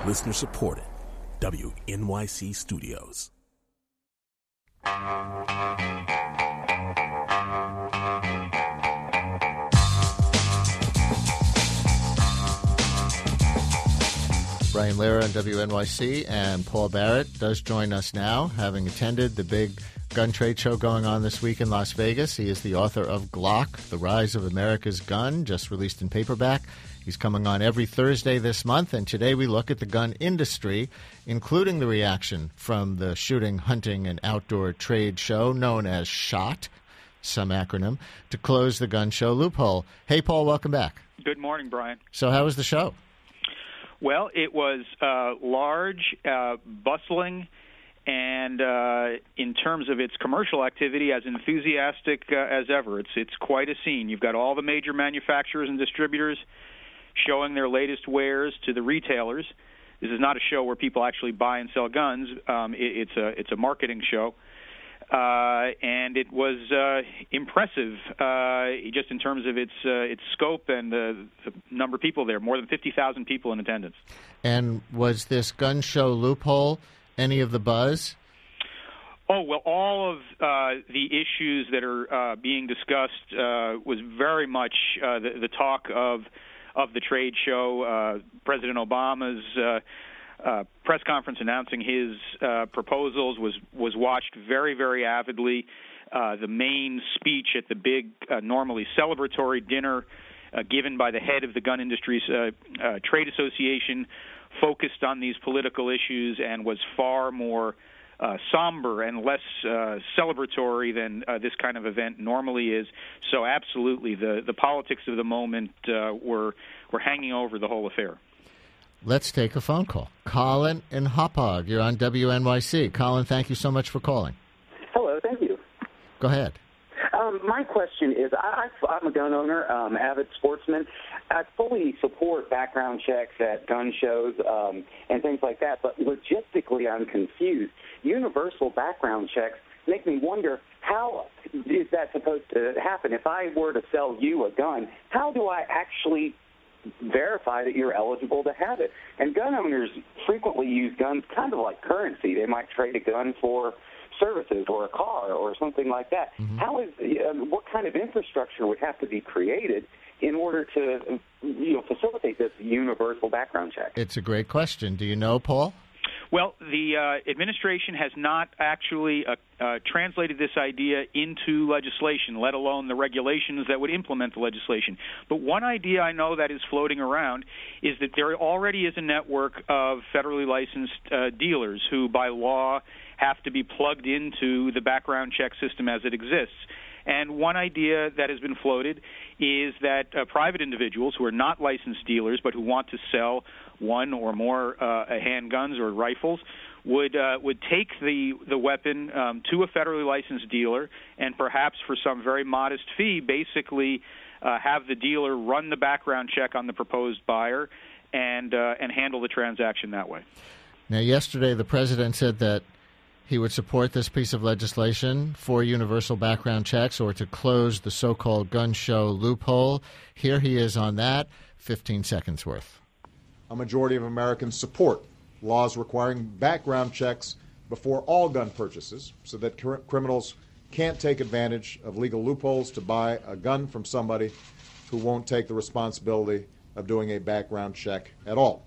Listener supported. WNYC Studios. Brian Lehrer on WNYC, and Paul Barrett does join us now, having attended the big gun trade show going on this week in Las Vegas. He is the author of Glock, The Rise of America's Gun, just released in paperback. He's coming on every Thursday this month, and today we look at the gun industry, including the reaction from the Shooting, Hunting, and Outdoor Trade Show, known as SHOT, some acronym, to close the gun show loophole. Hey, Paul, welcome back. Good morning, Brian. So how was the show? Well, it was large, bustling, and in terms of its commercial activity, as enthusiastic as ever. It's quite a scene. You've got all the major manufacturers and distributors showing their latest wares to the retailers. This is not a show where people actually buy and sell guns. It's a marketing show. And it was impressive, just in terms of its scope and the number of people there. More than 50,000 people in attendance. And was this gun show loophole any of the buzz? Oh, well, all of the issues that are being discussed was very much the talk of the trade show. President Obama's press conference announcing his proposals was watched very, very avidly. The main speech at the big, normally celebratory dinner given by the head of the gun industry's trade association focused on these political issues and was far more somber and less celebratory than this kind of event normally is. So absolutely, the politics of the moment were hanging over the whole affair. Let's take a phone call. Colin in Hauppauge, you're on WNYC. Colin, thank you so much for calling. Hello, thank you. Go ahead. My question is, I'm a gun owner, avid sportsman. I fully support background checks at gun shows and things like that, but logistically I'm confused. Universal background checks make me wonder, how is that supposed to happen? If I were to sell you a gun, how do I actually verify that you're eligible to have it? And gun owners frequently use guns kind of like currency. They might trade a gun for services or a car or something like that. Mm-hmm. How is what kind of infrastructure would have to be created in order to facilitate this universal background check? It's a great question. Do you know, Paul? Well, the administration has not actually translated this idea into legislation, let alone the regulations that would implement the legislation. But one idea I know that is floating around is that there already is a network of federally licensed dealers who, by law, have to be plugged into the background check system as it exists. And one idea that has been floated is that private individuals who are not licensed dealers but who want to sell one or more handguns or rifles would take the weapon to a federally licensed dealer and perhaps for some very modest fee basically have the dealer run the background check on the proposed buyer and handle the transaction that way. Now, yesterday the president said that he would support this piece of legislation for universal background checks or to close the so-called gun show loophole. Here he is on that. 15 seconds worth. A majority of Americans support laws requiring background checks before all gun purchases so that criminals can't take advantage of legal loopholes to buy a gun from somebody who won't take the responsibility of doing a background check at all.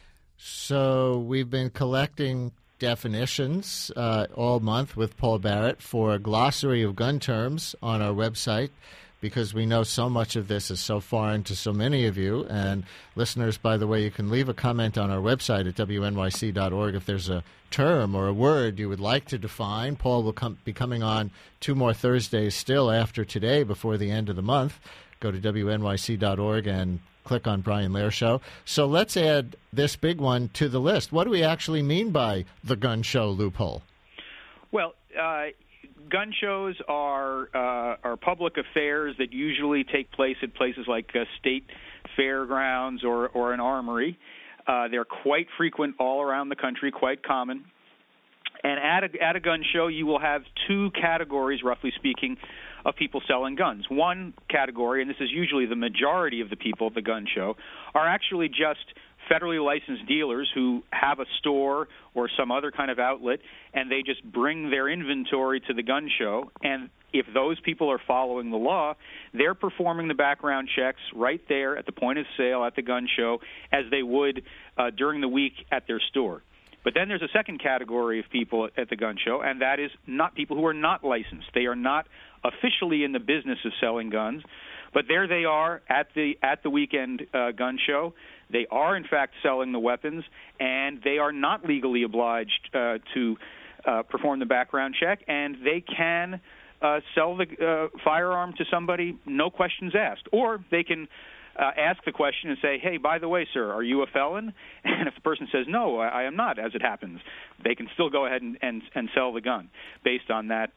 So we've been collecting definitions all month with Paul Barrett for a glossary of gun terms on our website because we know so much of this is so foreign to so many of you. And listeners, by the way, you can leave a comment on our website at wnyc.org if there's a term or a word you would like to define. Paul will be coming on 2 more Thursdays still after today before the end of the month. Go to wnyc.org and click on Brian Lehrer Show. So let's add this big one to the list. What do we actually mean by the gun show loophole? Well, gun shows are public affairs that usually take place at places like state fairgrounds or an armory. They're quite frequent all around the country, quite common. And at a gun show, you will have 2 categories, roughly speaking, of people selling guns. One category, and this is usually the majority of the people at the gun show, are actually just federally licensed dealers who have a store or some other kind of outlet, and they just bring their inventory to the gun show. And if those people are following the law, they're performing the background checks right there at the point of sale at the gun show as they would during the week at their store. But then there's a second category of people at the gun show, and that is not people who are not licensed. They are not officially in the business of selling guns, but there they are at the weekend gun show. They are, in fact, selling the weapons, and they are not legally obliged to perform the background check, and they can sell the firearm to somebody, no questions asked. Or they can ask the question and say, hey, by the way, sir, are you a felon? And if the person says, no, I am not, as it happens, they can still go ahead and sell the gun based on that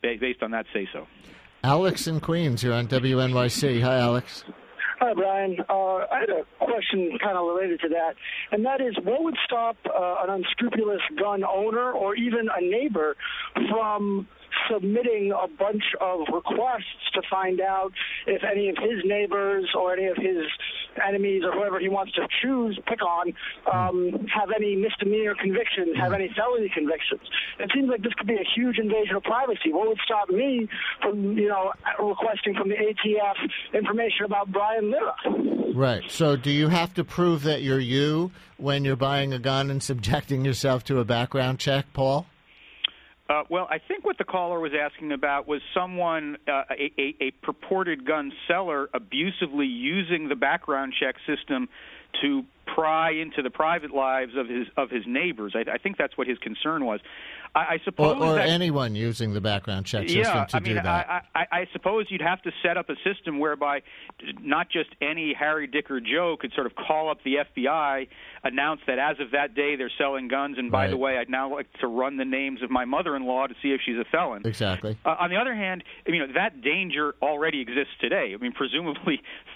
say-so. Alex in Queens, you're on WNYC. Hi, Alex. Hi, Brian. I had a question kind of related to that, and that is, what would stop an unscrupulous gun owner or even a neighbor from submitting a bunch of requests to find out if any of his neighbors or any of his enemies or whoever he wants to pick on, have any misdemeanor convictions, have any felony convictions? It seems like this could be a huge invasion of privacy. What would stop me from, requesting from the ATF information about Brian Lira? Right. So do you have to prove that you're you when you're buying a gun and subjecting yourself to a background check, Paul? Well, I think what the caller was asking about was someone, a purported gun seller, abusively using the background check system to pry into the private lives of his neighbors. I think that's what his concern was. I suppose, or anyone using the background check system do that. I suppose you'd have to set up a system whereby not just any Harry, Dick, or Joe could sort of call up the FBI, announce that as of that day they're selling guns, and by the way, I'd now like to run the names of my mother-in-law to see if she's a felon. Exactly. On the other hand, that danger already exists today. Presumably,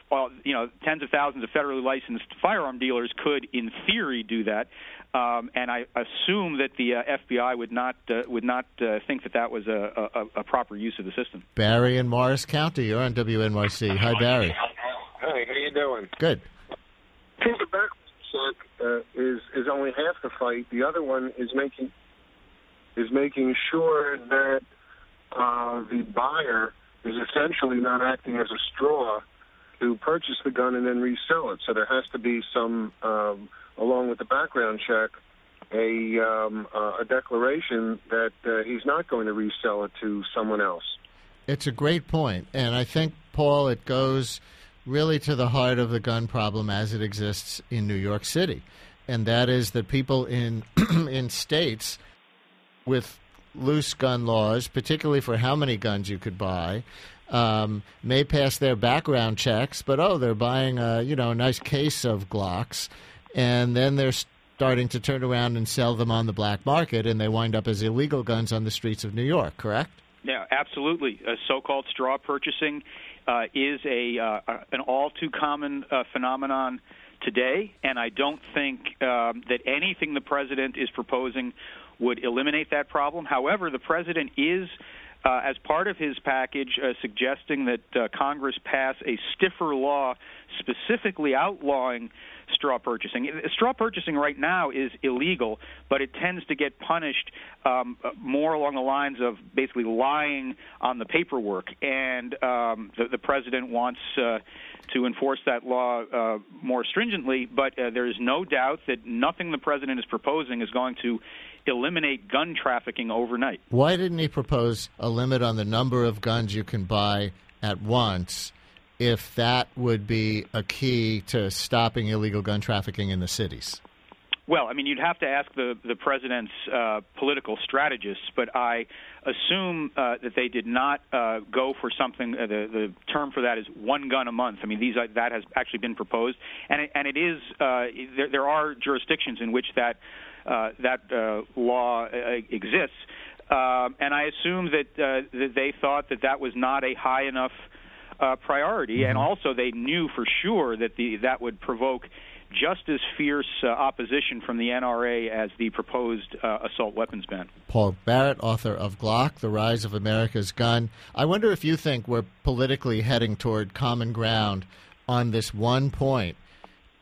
tens of thousands of federally licensed firearm dealers could, in theory, do that. And I assume that the FBI would not think that was a proper use of the system. Barry in Morris County, you're on WNYC. Hi, Barry. Hi, how you doing? Good. I think the background check is only half the fight. The other one is making sure that the buyer is essentially not acting as a straw to purchase the gun and then resell it. So there has to be some, along with the background check, a declaration that he's not going to resell it to someone else. It's a great point, and I think, Paul, it goes really to the heart of the gun problem as it exists in New York City, and that is that people in in states with loose gun laws, particularly for how many guns you could buy, may pass their background checks, but they're buying a nice case of Glocks, and then they're starting to turn around and sell them on the black market, and they wind up as illegal guns on the streets of New York. Correct? Yeah, absolutely. So-called straw purchasing is an all too common phenomenon today, and I don't think that anything the president is proposing would eliminate that problem. However, the president is, as part of his package, suggesting that Congress pass a stiffer law specifically outlawing straw purchasing. Straw purchasing right now is illegal, but it tends to get punished more along the lines of basically lying on the paperwork. And the president wants to enforce that law more stringently, but there is no doubt that nothing the president is proposing is going to eliminate gun trafficking overnight. Why didn't he propose a limit on the number of guns you can buy at once if that would be a key to stopping illegal gun trafficking in the cities? Well, you'd have to ask the president's political strategists, but I assume that they did not go for something. The term for that is one gun a month. That has actually been proposed, and it is there are jurisdictions in which that law exists, and I assume that they thought that was not a high enough priority, and also they knew for sure that that would provoke just as fierce opposition from the NRA as the proposed assault weapons ban. Paul Barrett, author of Glock, The Rise of America's Gun. I wonder if you think we're politically heading toward common ground on this one point.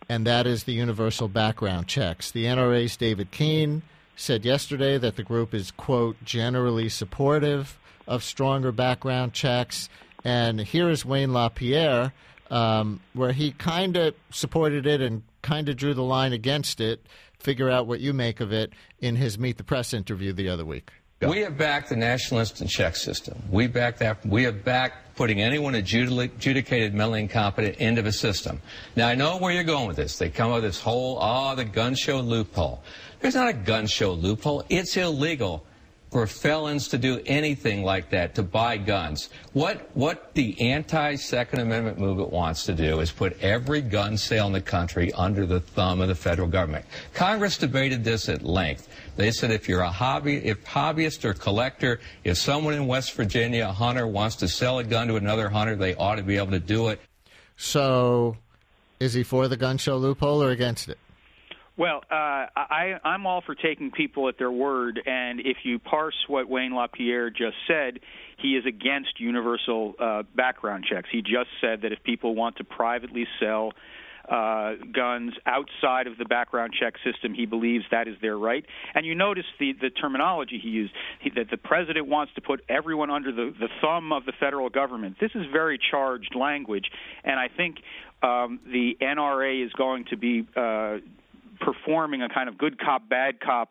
and that is the universal background checks. The NRA's David Keene said yesterday that the group is, quote, generally supportive of stronger background checks. And here is Wayne LaPierre, where he kind of supported it and kind of drew the line against it. Figure out what you make of it in his Meet the Press interview the other week. We have backed the National Instant Check System. We backed that. We have backed putting anyone adjudicated mentally incompetent into the system. Now, I know where you're going with this. They come up with this whole, the gun show loophole. There's not a gun show loophole. It's illegal for felons to do anything like that, to buy guns. What the anti-Second Amendment movement wants to do is put every gun sale in the country under the thumb of the federal government. Congress debated this at length. They said if you're if hobbyist or collector, if someone in West Virginia, a hunter, wants to sell a gun to another hunter, they ought to be able to do it. So is he for the gun show loophole or against it? Well, I'm all for taking people at their word, and if you parse what Wayne LaPierre just said, he is against universal background checks. He just said that if people want to privately sell guns outside of the background check system, he believes that is their right. And you notice the terminology he used, that the president wants to put everyone under the thumb of the federal government. This is very charged language, and I think the NRA is going to be performing a kind of good cop, bad cop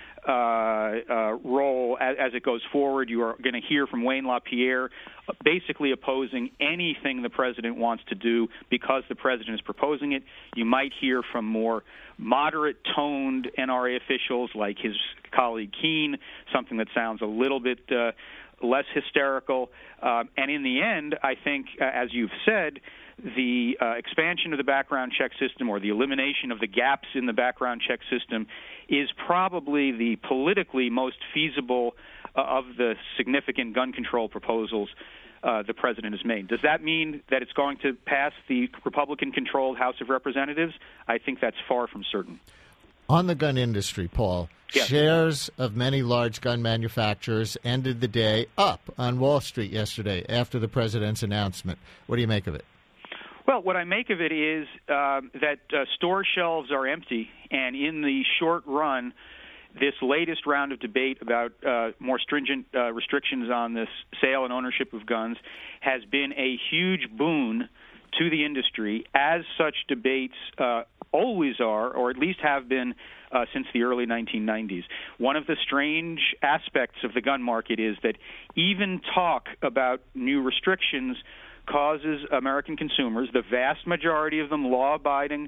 role as it goes forward. You are going to hear from Wayne LaPierre basically opposing anything the president wants to do because the president is proposing it. You might hear from more moderate-toned NRA officials like his colleague Keene, something that sounds a little bit less hysterical. And in the end, I think, as you've said, the expansion of the background check system or the elimination of the gaps in the background check system is probably the politically most feasible of the significant gun control proposals the president has made. Does that mean that it's going to pass the Republican-controlled House of Representatives? I think that's far from certain. On the gun industry, Paul, yes. Shares of many large gun manufacturers ended the day up on Wall Street yesterday after the president's announcement. What do you make of it? Well, what I make of it is that store shelves are empty, and in the short run, this latest round of debate about more stringent restrictions on this sale and ownership of guns has been a huge boon to the industry, as such debates always are, or at least have been since the early 1990s. One of the strange aspects of the gun market is that even talk about new restrictions causes American consumers, the vast majority of them law-abiding,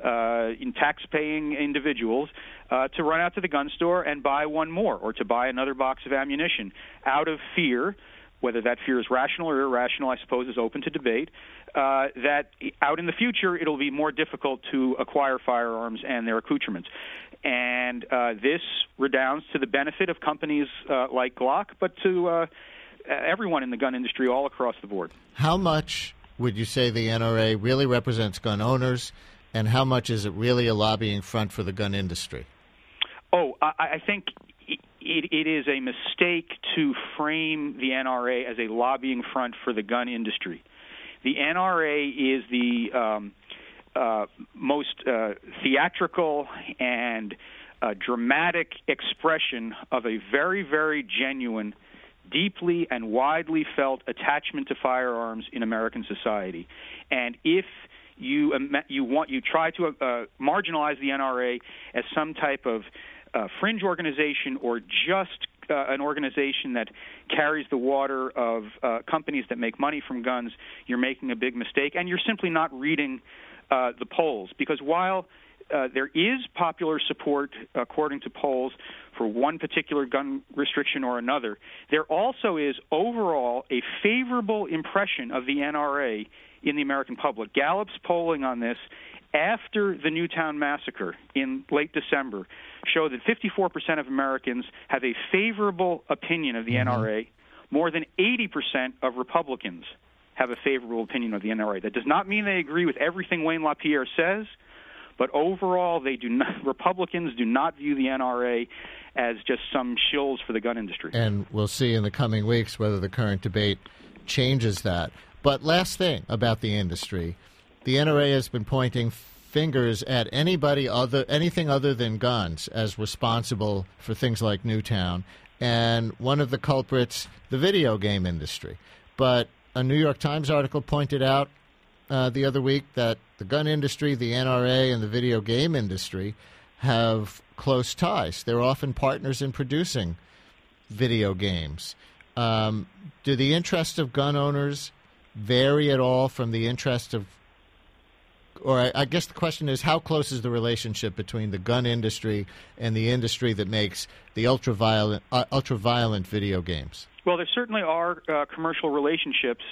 tax-paying individuals, to run out to the gun store and buy one more or to buy another box of ammunition out of fear. Whether that fear is rational or irrational, I suppose, is open to debate, that out in the future it'll be more difficult to acquire firearms and their accoutrements. And this redounds to the benefit of companies like Glock, but to everyone in the gun industry all across the board. How much would you say the NRA really represents gun owners, and how much is it really a lobbying front for the gun industry? Oh, I think it is a mistake to frame the NRA as a lobbying front for the gun industry. The NRA is the most theatrical and dramatic expression of a very, very genuine, deeply and widely felt attachment to firearms in American society. And if you try to marginalize the NRA as some type of fringe organization or just an organization that carries the water of companies that make money from guns, you're making a big mistake, and you're simply not reading the polls. Because while there is popular support, according to polls, for one particular gun restriction or another, there also is overall a favorable impression of the NRA in the American public. Gallup's polling on this after the Newtown massacre in late December showed that 54% of Americans have a favorable opinion of the NRA. More than 80% of Republicans have a favorable opinion of the NRA. That does not mean they agree with everything Wayne LaPierre says, but overall, Republicans do not view the NRA as just some shills for the gun industry. And we'll see in the coming weeks whether the current debate changes that. But last thing about the industry, the NRA has been pointing fingers at anything other than guns as responsible for things like Newtown, and one of the culprits, the video game industry. But a New York Times article pointed out the other week that the gun industry, the NRA, and the video game industry have close ties. They're often partners in producing video games. Do the interests of gun owners vary at all from the interest of, or I guess the question is, how close is the relationship between the gun industry and the industry that makes the ultra-violent video games? Well, there certainly are commercial relationships,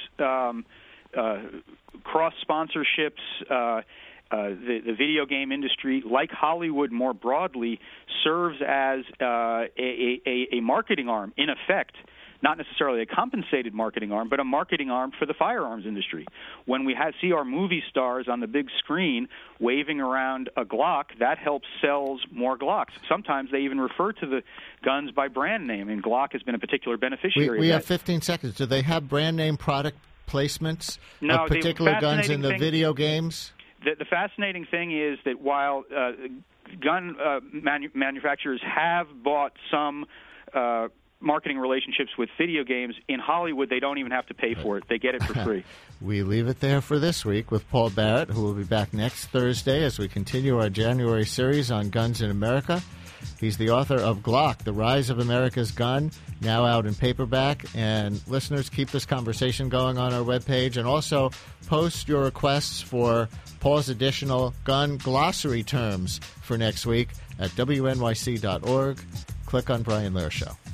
cross-sponsorships. The video game industry, like Hollywood more broadly, serves as a marketing arm, in effect. Not necessarily a compensated marketing arm, but a marketing arm for the firearms industry. When we see our movie stars on the big screen waving around a Glock, that helps sell more Glocks. Sometimes they even refer to the guns by brand name, and Glock has been a particular beneficiary we of have that. 15 seconds. Do they have brand name product placements of particular guns in the video games? The fascinating thing is that while gun manufacturers have bought some marketing relationships with video games, in Hollywood they don't even have to pay for it. They get it for free. We leave it there for this week with Paul Barrett, who will be back next Thursday as we continue our January series on guns in America. He's the author of Glock, The Rise of America's Gun, now out in paperback. And listeners, keep this conversation going on our webpage, and also post your requests for Paul's additional gun glossary terms for next week at WNYC.org. Click on Brian Lehrer Show.